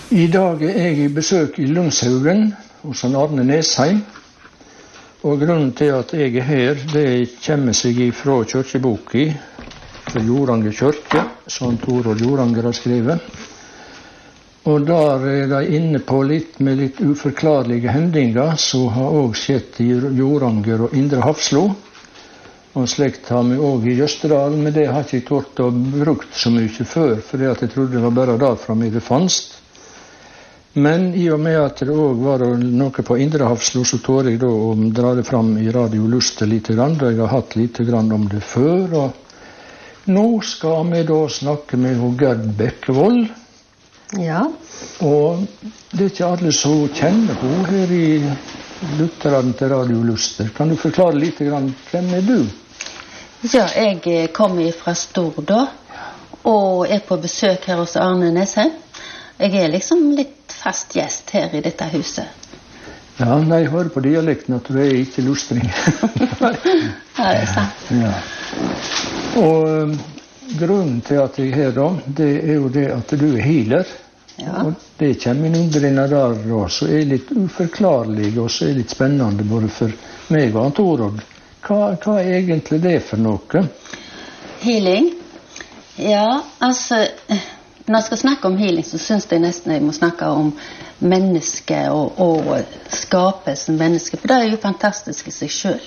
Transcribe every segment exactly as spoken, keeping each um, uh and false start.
I dag er jeg i besøk i Lungshaugen hos Arne Nesheim. Og grunnen til at jeg er her, det kommer seg fra kirkeboka til Joranger kirke, som Torvald Joranger har skrevet. Og der er de inne på litt med litt uforklarlige hendinger, som har også skjedd i Joranger og Indre Hafslo. Og slikt har vi også i Jøsterdal, men det har ikke jeg tort å brukt så mye før, for jeg trodde det var bare derfra vi det fanns. Men i og med at det også var noe på Indre Hafslo, så tår jeg da å dra det fram i Radio Luster litt grann, da jeg har hatt litt grann om det før. Og nå skal vi da snakke med Gerd Bekkevold. Ja. Og det er ikke alle som kjenner henne her i lytterne til Radio Luster. Kan du forklare litt grann, hvem er du? Ja, jeg kommer fra Stord, og er på besøk her hos Arne Nesheim. Jeg er liksom litt fast gjest her i dette huset. Ja, nei, jeg hører på dialekten at du er ikke lustring. Ja, det er sant. Ja. Og um, grunnen til at jeg er her da, det er jo det at du er healer. Ja. Og det kommer inn under denne der da, så er litt uforklarlig, og så er litt spennende både for meg og Torvald. Hva, hva er egentlig det for noe? Healing? Ja, altså... Når jeg skal snakke om healing, så synes jeg nesten jeg må snakke om mennesket og, og skapelsen mennesket, for det er jo fantastisk i seg selv.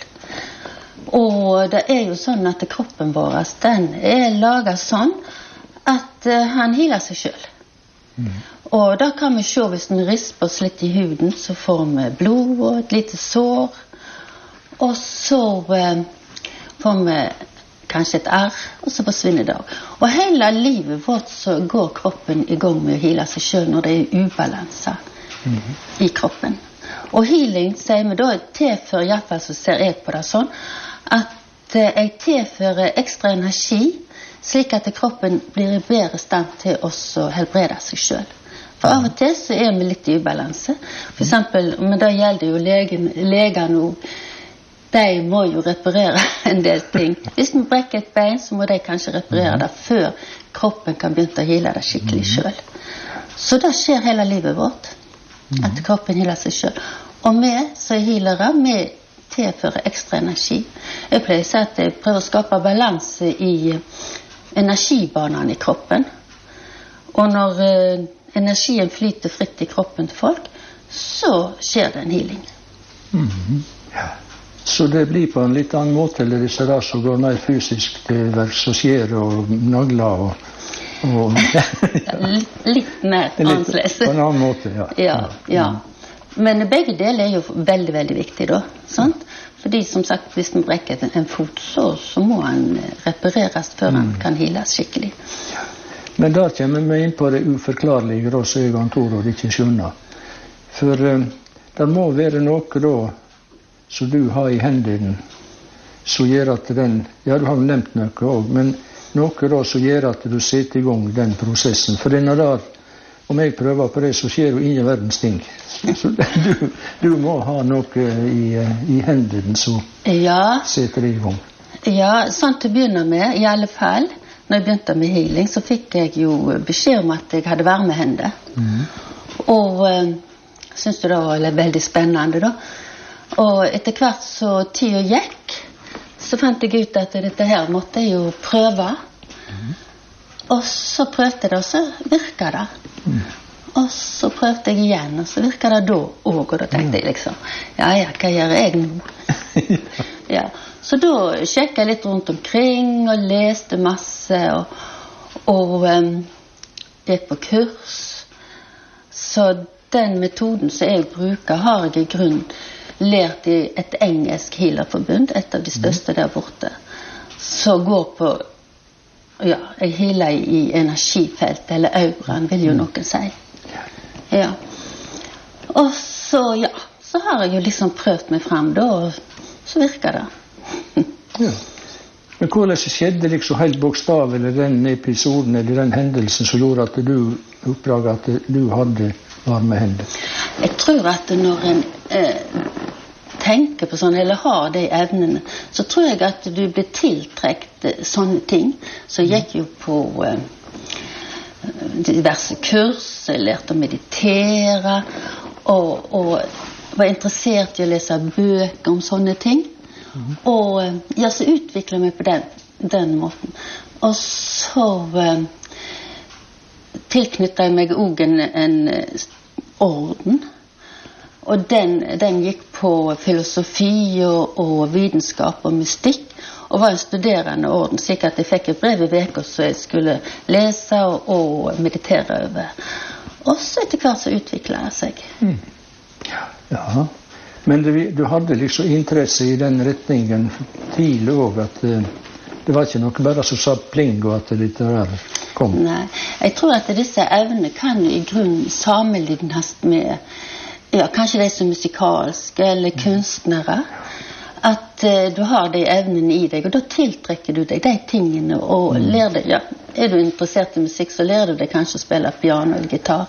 Og det er jo sånn at kroppen vår, den er laget sånn at uh, han healer seg selv. Mm. Og da kan vi se, hvis den risper oss litt i huden, så får vi blod og et lite sår, og så uh, får vi kanskje et arr, og så forsvinner det. Og hele livet vårt så går kroppen i gang med å heale seg selv når det er ubalanser mm-hmm. i kroppen. Og healing, sier vi da, tilfører, i hvert fall så ser jeg på det sånn, at jeg tilfører ekstra energi, slik at kroppen blir i bedre stand til å helbrede seg selv. For av og til så er vi litt i ubalanse. For eksempel, men da gjelder jo legen, legen og de må jo reparere en del ting. Hvis vi brekker et bein, så må de kanskje reparere det før kroppen kan begynne å heale det skikkelig selv. Så det skjer hele livet vårt, at kroppen healer seg selv. Og vi, som healere, vi tilfører ekstra energi. Jeg pleier å si at jeg prøver å skape balanse i energibanene i kroppen. Og når uh, energien flyter fritt i kroppen til folk, så skjer det en healing. Mm-hmm. Ja. Så det blir på en litt annen måte, eller disse der som går mer fysisk til verks og skjer og nagler og... og litt, litt mer annerledes. På en annen måte, ja. Ja, ja. Men begge deler er jo veldig, veldig viktig da, sant? Fordi som sagt, hvis man brekker en fot, så, så må han repareres før han kan heales skikkelig. Ja. Men da kommer vi inn på det uforklarlige, da, så jeg og Torvald ikke skjønner. For um, det må være noe da, så du har i hendene, så gjør at den, ja du har nevnt noe også, men noe da så gjør at du setter i gang den prosessen. For denne der, om jeg prøver på det, så skjer jo ingen verdens ting. Så du, du må ha noe i, i hendene, så ja. Setter det i gang. Ja, sånn til å begynne med, i alle fall, når jeg begynte med healing, så fikk jeg jo beskjed om at jeg hadde varmehender. Mm. Og øh, synes du det var veldig spennende da. Og etter hvert så tida gikk, så fant jeg ut at dette her måtte jeg jo prøve. Mm. Og så prøvde jeg det, og så virket det. Mm. Og så prøvde jeg igjen, og så virket det da også. Og da tenkte jeg liksom, ja, ja, hva gjør jeg nå? Ja. Så da sjekket jeg litt rundt omkring, og leste masse, og, og um, gikk på kurs. Så den metoden som jeg bruker, har jeg i grunn lært i et engelsk healerforbund, et av de største der borte, så går på, ja, jeg healer i energifelt, eller auraen, vil jo noen si. Ja. Og så, ja, så har jeg jo liksom prøvd meg frem da, og så virker det. Ja. Men hvordan skjedde liksom helt bokstavelig den episoden, eller den hendelsen som gjorde at du oppdaget at du hadde varme hender? Jeg tror at når en eh, tenker på sånn, eller har de evnene, så tror jeg at du blir tiltrekt sånne ting. Så jeg gikk jo på eh, diverse kurs, jeg lærte å meditere, og, og var interessert i å lese bøker om sånne ting. Mm. Og ja, så utviklet jeg meg på den, den måten. Og så uh, tilknyttet jeg meg også en, en orden, og den, den gikk på filosofi og, og vitenskap og mystikk, og var en studerende orden, slik at jeg fikk et brev i veka så jeg skulle lese og, og meditere over. Og så etter hvert så utviklet jeg seg. Mm. Ja, men du, du hadde liksom interesse i den retningen tidlig også, at uh, det var ikke noe bare som sa pling og at det der kom. Nei, jeg tror at disse evnene kan i grunn sammenlignes med, ja, kanskje de som musikalske eller kunstnere, at uh, du har de evnene i deg, og da tiltrekker du deg de tingene, og mm. lærer deg, ja, er du interessert i musikk, så lærer du deg kanskje å spille piano eller gitar.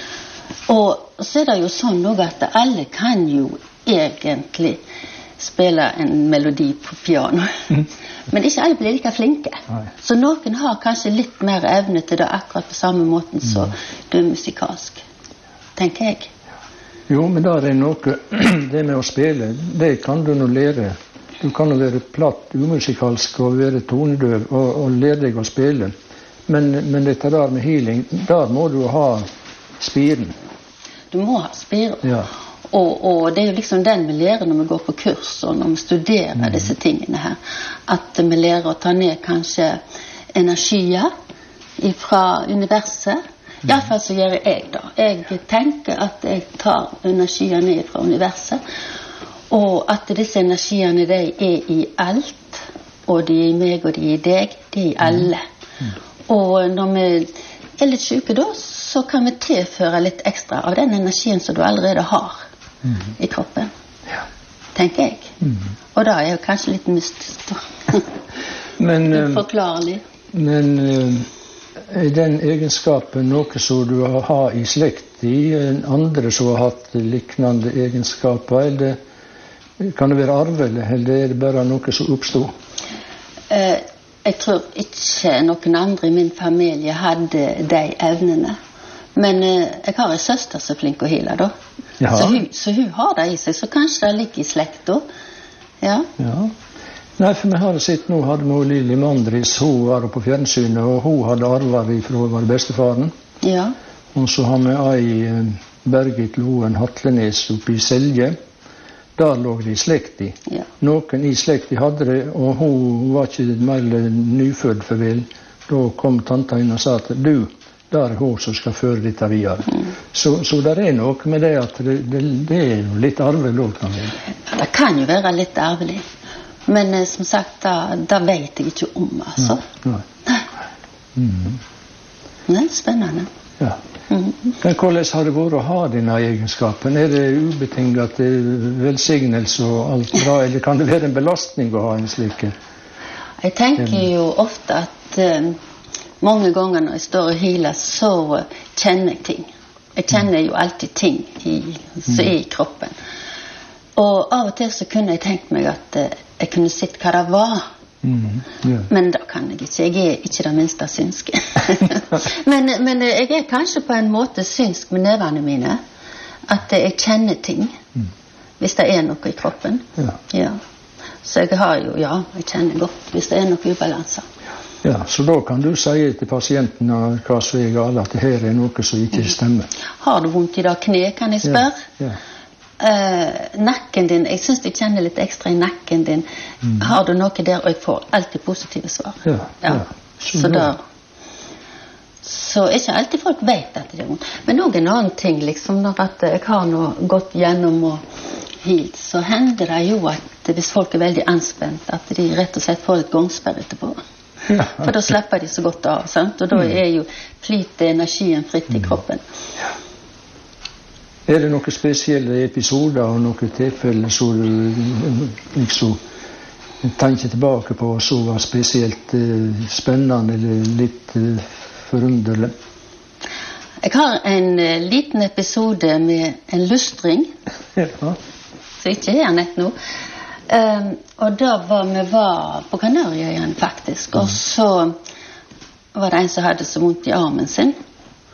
Og så er det jo sånn også at alle kan jo egentlig spille en melodi på piano. Mm. Men ikke alle blir like flinke. Nei. Så noen har kanskje litt mer evne til det akkurat på samme måten som mm. du er musikalsk, tenker jeg. Jo, men der er noe, det med å spille, det kan du nå lære. Du kan jo være platt, umusikalsk og være tonedøv og, og lære deg å spille. Men, men dette der med healing, der må du ha spiren. Du må ha spiren. Ja. Og, og det er jo liksom den vi lærer når vi går på kurs og når vi studerer mm. disse tingene her. At vi lærer å ta ned kanskje energier fra universet. I alle fall så gjør jeg da. Jeg tenker at jeg tar energier ned fra universet, og at disse energiene de er i alt, og de er i meg og de er i deg, de er i alle. Mm. Og når vi er litt syke da, så kan vi tilføre litt ekstra av den energien som du allerede har mm. i kroppen. Ja. Tenker jeg. Mm. Og da er jo kanskje litt mystisk da. Men, uforklarlig. Men er den egenskapen noe som du har i slekt i andre som har hatt liknande egenskaper, eller kan det være arvelig, eller er det bare noe som oppstod? Eh, jeg tror ikke noen andre i min familie hadde de evnene. Men eh, jeg har en søster som er flink å heale da. Så hun, så hun har det i seg, så kanskje det ligger i slekt da. Ja. Ja. Nei, for vi har sett nå, hadde vi Lili Mandris, hun var på fjernsynet, og hun hadde arvet fra var bestefaren. Ja. Og så har vi ei Bergit Loen Hatlenes oppe i Selje. Der lå det i slekt i. Ja. Noen i slekt i hadde det, og hun var ikke mer nyfødd for vel. Da kom tanta inn og sa at du, der er hun som skal føre dette videre. Mm. Så, så der er noe med det at det, det, det er jo litt arvelig også. Det kan jo være litt arvelig. Men eh, som sagt, da, da vet jeg ikke om, altså. Nei. Nei. Mm. Nei, spennende. Ja. Mm. Men hvordan har det vært å ha denne egenskapen? Er det ubetinget velsignelse og alt bra, eller kan det være en belastning å ha en slik? Jeg tenker jo ofte at uh, mange ganger når jeg står og healer, så uh, kjenner jeg ting. Jeg kjenner jo alltid ting i, som er i kroppen. Og av og til så kunne jeg tenkt meg at uh, jeg kunne sett hva det var. Mm, yeah. Men da kan jeg ikke. Jeg er ikke det minste synske. men, men jeg er kanskje på en måte synsk med nevene mine. At jeg kjenner ting. Mm. Hvis det er noe i kroppen. Ja. Ja. Så jeg har jo, ja, jeg kjenner godt hvis det er noe ubalanser. Ja, så da kan du si til pasienten hva som er galt, at her er noe som ikke stemmer. Har du vondt i det kne, kan jeg spørre? Ja. Ja. Uh, nakken din, jeg synes jeg kjenner litt ekstra i nakken din. Mm. Har du noe der, og jeg får alltid positive svar. Ja, ja. Ja. Så, så da så ikke alltid folk vet at det er vondt. Men også en annen ting, liksom, når at jeg har noe gått gjennom og helt, så hender det jo at hvis folk er veldig anspent, at de rett og slett får et gangsperre etterpå. Ja. For da slipper de så godt av, sant? Og da er jo flyter energien fritt i kroppen. Ja. Er det noen spesielle episoder og noen tilfeller som du liksom tenker tilbake på som var spesielt uh, spennende eller litt uh, forunderlig? Jeg har en uh, liten episode med en lystring, ja. Så ikke er nett nå. Um, og da var vi var på Kanarieøyene faktisk, og så var det en som hadde så vondt i armen sin.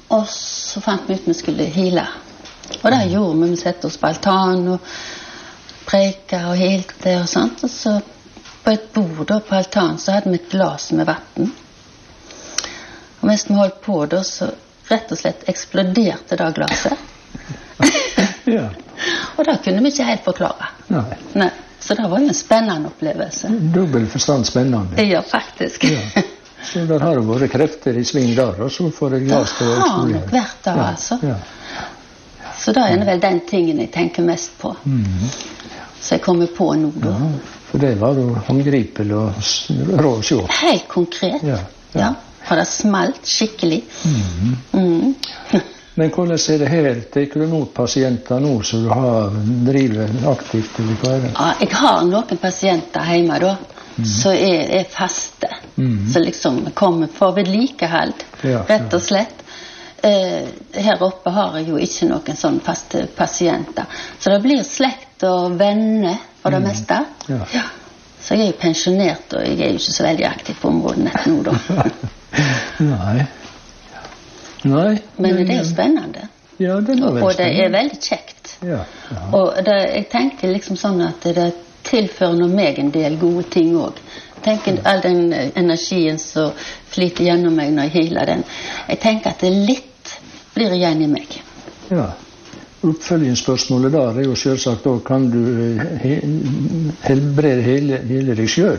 og så fant vi ut vi skulle hile. Og det gjorde vi, vi sette oss på altan og preika og hilte og sånt. Og så på et bord da, på altan så hadde vi et glas med vatten. Og mens vi holdt på da, så rett og slett eksploderte det glaset. Ja. Og det kunne vi ikke helt forklare. Nei. Nei. Så det var jo en spennende opplevelse. Dobbelt forstand spennende. Ja, faktisk. Ja. Så der har det vært krefter i sving der, og så får det glas til å Det har eksplodere. nok vært det, Ja. altså. Ja. Så da er det vel den tingen jeg tenker mest på. Mhm. Så jeg kommer på nå da. Ja, for det var jo håndgripelig og s- rå å se. Helt konkret. Ja, Ja. ja. For det smalt skikkelig. Mhm. Mm. Men hvordan er det her? Tar du imot pasienter nå som du har driver aktivt? Eller hva er det? Ja, jeg har noen pasienter hjemme da, så er, er faste. Mhm. Så liksom kommer for vedlikehold, Ja, rett ja. og slett. Eh, her oppe har jeg jo ikke noen sånne faste pasienter. Så det blir slekt og venner for det meste. Ja. Så jeg er jo pensjonert, og jeg er jo ikke så veldig aktiv på området nå da. Nei. Nei. Men det er jo spennende. Ja, det var vel Og det er spennende. veldig kjekt. Ja, ja. Og det, jeg tenker liksom sånn at det tilfører noe meg en del gode ting også. Jeg tenker all den energien som flyter gjennom meg når jeg healer den. Jeg tenker at det litt blir igjen i meg. Ja. Oppfølgingsspørsmålet der er jo selvsagt da, kan du eh, he helbrede hele, hele deg selv?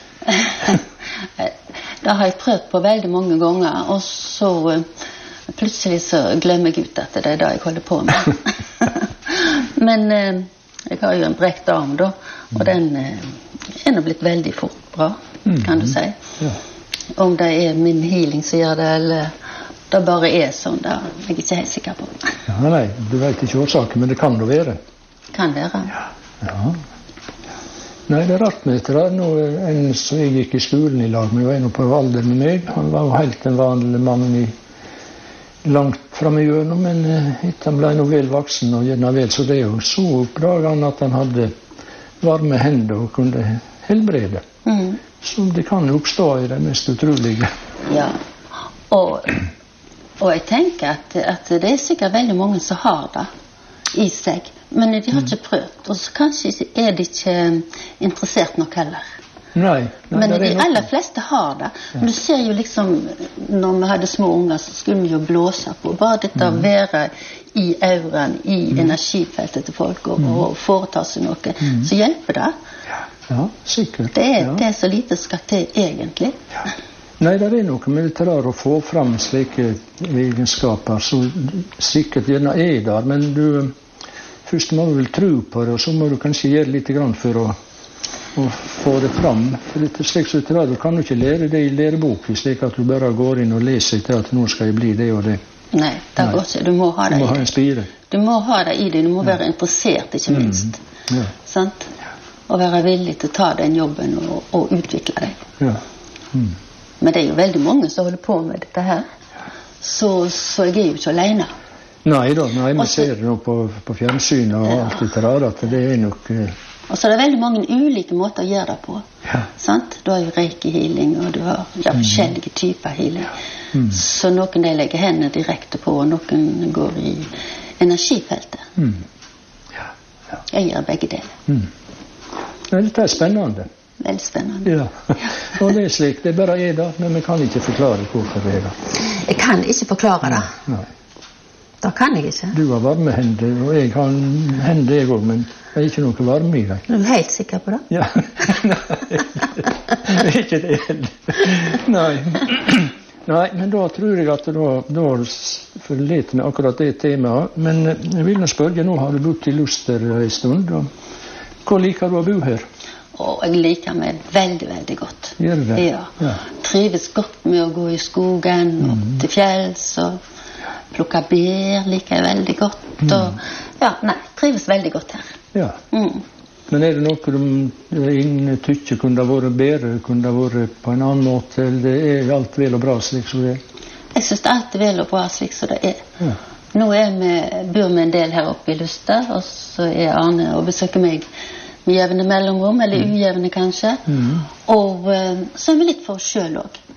Det har jeg prøvd på veldig mange ganger, og så eh, plutselig så glemmer jeg ut at det er det jeg holder på med. Men eh, jeg har jo en brekt arm da, og den eh, er nå blitt veldig fort bra, kan du si. Ja. Om det er min healing som gjør det, eller det bare er sånn, det er jeg ikke helt sikker på. Ja, nei, du vet ikke årsaken, men det kan det være. Kan være. Ja. Nei, det er rart med dette. Nå, en som jeg gikk i skolen i lag med, var en på alder med meg. Han var jo helt en vanlig mann i langt frem i hjørnet, men eh, etter han ble nå vel voksen og gjerne vel, så det er jo så oppdaget han at han hadde varme hender og kunne helbrede. Mm. Så det kan jo oppstå i det mest utrolige. Ja, og, og jeg tenker at, at det er sikkert veldig mange som har det i seg, men de har ikke prøvd, og så kanskje er de ikke interessert nok heller. Nei, nei Men det de er noe- aller fleste har det. Men du ser jo liksom, når vi hadde små unger, så skulle vi jo blåse på. Bare dette å være i auraen, i energifeltet til folk, og, og foreta seg noe, så hjelper det. Ja, sikkert. Det er, ja. det er så lite skal til, egentlig. Nei, det er noe med det der å få fram slike egenskaper som sikkert gjerne er der, men du, først må du vel tro på det, og så må du kanskje gjøre litt grann for å, å få det fram. For det er slik som det der, du kan jo ikke lære det i lærebok, slik at du bare går inn og leser til at nå skal jeg bli det og det. Nei, det Nei. går ikke. Du må ha Du det må ha i en det. spire. Du må ha det i det. Du må være interessert, ikke minst. Ja, Sant? Og være villig til å ta den jobben og, og utvikle deg. ja. Mm. Men det er jo veldig mange som holder på med dette her. Så, så jeg er jo ikke alene. Nei da, nei, vi Også- ser det nå på, på fjernsynet og alt det der, at det er nok eh, Og så er det veldig mange ulike måter å gjøre det på. Ja. Sant? Du har jo reiki-healing, og du har ja, forskjellige typer healing. Så noen de legger hendene direkte på, og noen går i energifeltet. mm. Jeg gjør begge deler. Mm. Nei, dette er spennende. Veldig spennende. Ja. Og det er slik, det bare er det, men vi kan ikke forklare hvorfor det er det. Jeg kan ikke forklare det. Nei. Da kan jeg ikke. Du har varme hender, og jeg har hender jeg også, men det er ikke noe varme i deg. Er du helt sikker på det? Ja. Nei, det er ikke det heller. Nei. Nei, men da tror jeg at da, da har du forlete med akkurat det temaet. Men eh, jeg vil nå spørre, nå har du bodd i Luster en stund, og hvor liker du å bo her? Og jeg liker meg veldig, veldig godt. Gjør du det? Ja. Ja. Trives godt med å gå i skogen, opp til fjells, og plukke bær liker jeg veldig godt. Og, ja, nei, trives veldig godt her. Ja. Mm. Men er det noe du innen tykker kunne det vært bedre, kunne det vært på en annen måte, eller det er alt vel og bra slik som det er? Jeg synes alt er vel og bra slik som det er. Ja. Nå er vi, bor vi en del her oppe i Luster, og så er Arne og besøker meg med jevne mellomrom, eller ujevne kanskje. Og uh, så er vi litt for oss selv også.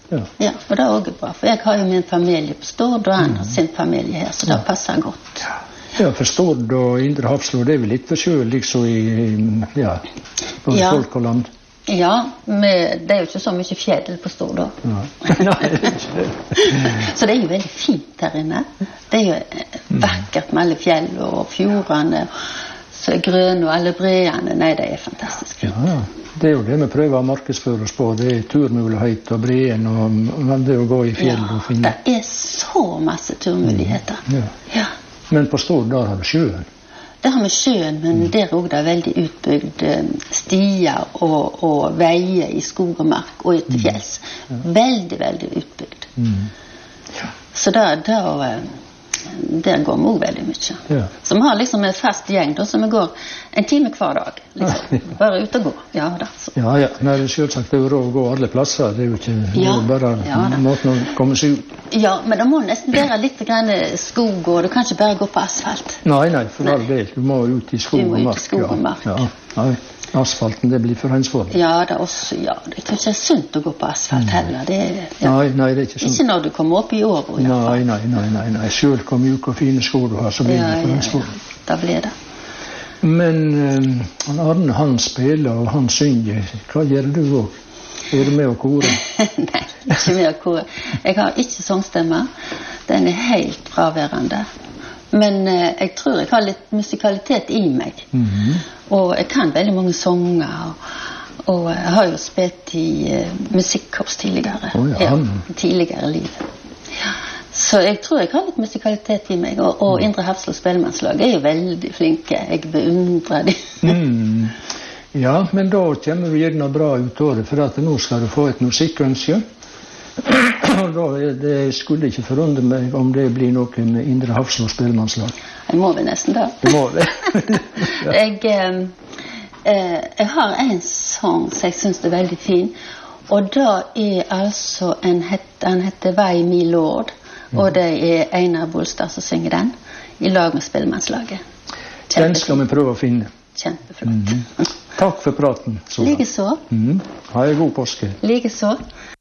Ja. Ja, og det er også bra, for jeg har jo min familie på Stord, og han har sin familie her, så det Ja. passer godt. Ja, for Stord og Indre Hafslo, det er vel litt for sjøl, liksom, i, ja, både Ja. folk og land. Ja, med, det er jo ikke så mye fjell på Stord da. Nei. Nei, det er ikke det. Så det er jo veldig fint her inne. Det er jo eh, vakkert med alle fjell og fjordene, så er grønne og alle breene. Nei, det er fantastisk fint. Ja, det er jo det vi prøver å markedsføre oss på. Det er turmulighet og breen og og det å gå i fjell og Ja, finne. det er så masse turmuligheter. Ja. Ja. Men på Stord, der har vi sjøen. Der har vi sjøen, men der er det veldig utbygd eh, stier og, og veier i skog og mark og ut til fjells. Veldig, veldig utbygd. Mm. Så der, der, eh, der går vi også veldig mye. Ja. Så vi har liksom en fast gjeng da, som vi går en time hver dag. Liksom. Bare ut og gå. Ja, da. Så. Ja, ja. Nei, det er selvsagt det er jo råd å gå alle plasser. Det er jo ikke det er Ja. jo bare Ja, da. måten å komme seg ut. Ja, men det må nesten være litt grann skog, og du kan ikke bare gå på asfalt. Nei, nei, for all del. Du må ut i skog Du må og ut i mark. skog og mark. Ja. Ja. Nei, asfalten, det blir for ensformig. Ja, det er også, ja. Jeg tror ikke det er sunt å gå på asfalt heller. Det er, ja. Nei, nei, det er ikke sånn. Ikke når du kommer opp i året. Ja. Nei, nei, nei, nei, nei. Selv hvor mjuke og fine sko du har, så blir Ja, det for ja, ja. ensformig. Da blir det. Men um, han Arne, han spiller og han synger. Hva gjør du òg? Er du med å kore? Nei, ikke mer kor. Jeg har ikke sangstemme. Den er helt fraværende. Men eh, jeg tror jeg har litt musikalitet i meg. Mhm. Og jeg kan veldig mange sanger. Og, og jeg har jo spilt i eh, musikkorps tidligere. Å, ja. tidligere i livet. Ja. Så jeg tror jeg har litt musikalitet i meg. Og, og Indre Hafslo spellemannslag er jo veldig flinke. Jeg beundrer dem. Mm. Ja, men da kommer du gjerne bra ut av det, for at nå skal du få et musikkønske. Og da er det, skulle ikke forundre meg om det blir noe med Indre Hafslo spellemannslag. Jeg må vel nesten da. Det må det. Ja. Jeg, eh, eh, jeg har en sang som jeg synes er veldig fin, og da er altså en het, han heter Vei Mi Lord, og det er Einar Bolstad som synger den, i lag med spellemannslaget. Den skal vi prøve å finne. Kjempeflott. Takk for praten. Likeså. Mm. Ha en god påske. Likeså.